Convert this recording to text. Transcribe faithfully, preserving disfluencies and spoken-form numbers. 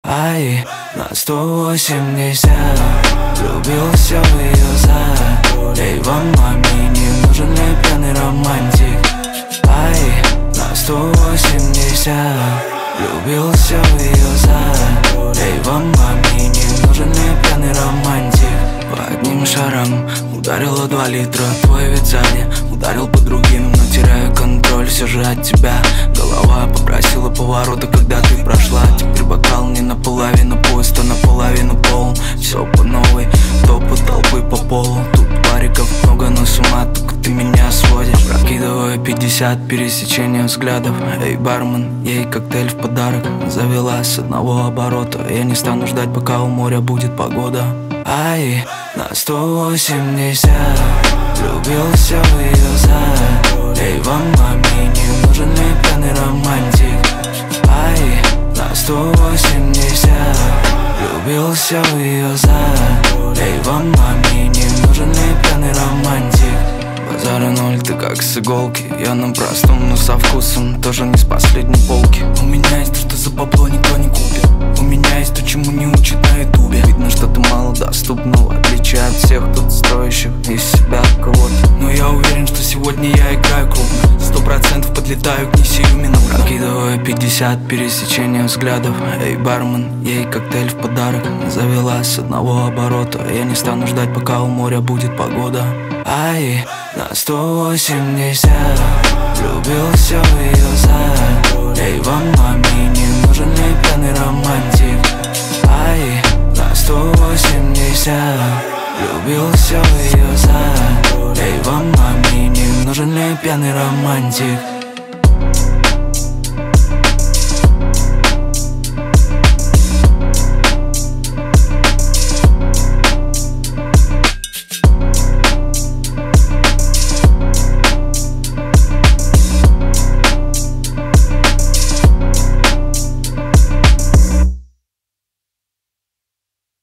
Ай, на сто восемьдесят влюбился в ее зад. Эй, вам, маме, не нужен ли пьяный романтик? Ай, на сто восемьдесят влюбился в ее зад. Эй, вам, маме, не нужен ли пьяный романтик? По одним шарам ударило два литра. Твой вид сзади ударил по другим, но теряю контроль все же от тебя. Голова попросила поворота, когда ты прошла. Теперь бокал не наполовину пуст, а наполовину полон. Все по новой, топы толпы по полу. Тут париков много, но с ума только ты меня сводишь. Прокидываю пятьдесят, пересечения взглядов. Эй, бармен, ей коктейль в подарок. Завела с одного оборота. Я не стану ждать, пока у моря будет погода. Ай, на сто восемьдесят влюбился в ее зад. Эй, вам, маме, не нужен ли пьяный романтик? Ай, на сто восемьдесят влюбился в ее зад. Эй, вам, маме, не нужен ли пьяный романтик? Базара ноль, ты как с иголки. Я на простом, но со вкусом, тоже не с последней полки. У меня есть то, что за бабло никто не купит. У меня есть то, чему не учат на ютубе. Видно, что ты мало доступно, в отличие от всех тут строящих из себя кого-то. Но я уверен, что сегодня я играю крупно. Сто процентов подлетаю к ней сиюминутно. Прокидываю пятьдесят, пересечения взглядов. Эй, бармен, ей коктейль в подарок. Завела с одного оборота. Я не стану ждать, пока у моря будет погода. Ай, на сто восемьдесят влюбился в ее зад. Эй, вам, маме, не нужен ли пьяный романтик? Ай, на сто восемьдесят влюбился в ее зад. Эй, вам, маме, не нужен ли пьяный романтик?